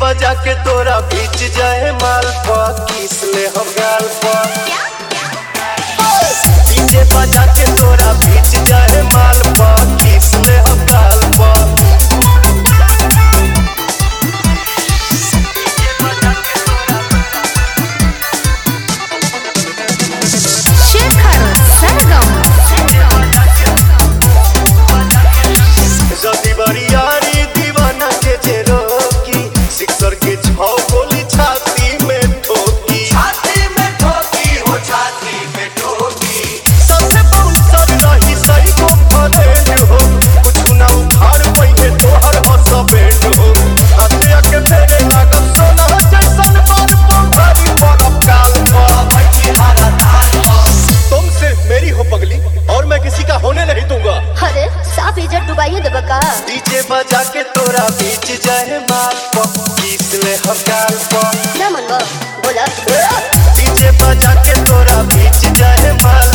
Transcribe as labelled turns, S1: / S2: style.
S1: बजा के तोरा बीच जाए माल पर किस ले हम गाल पर डीजे बजा के तोरा बीच जाए माल पर किस ले हम गाल पर जदी बरियारी दीवाना के जे रोकी सिक्सर के छौ गोली छाती में ठोकी हो छाती में ठोकी सबसे बाउंसर रही सही को फरेज हो कुछ ना उखाड़ पइहे तोहर हसबेंड हो हाथे आके फेरे लागल सोना जैसन बार भारी बरफ काल पर तुमसे मेरी हो पगली और मैं किसी का होने नहीं दूंगा।
S2: अरे साफ इज्जत डुबाइए देबा का
S1: डीजे बजा के तोरा बीच जाए माल पर किस ले हम गाल पर
S2: ना मन बोला
S1: डीजे बजा के तोरा बीच जाए माल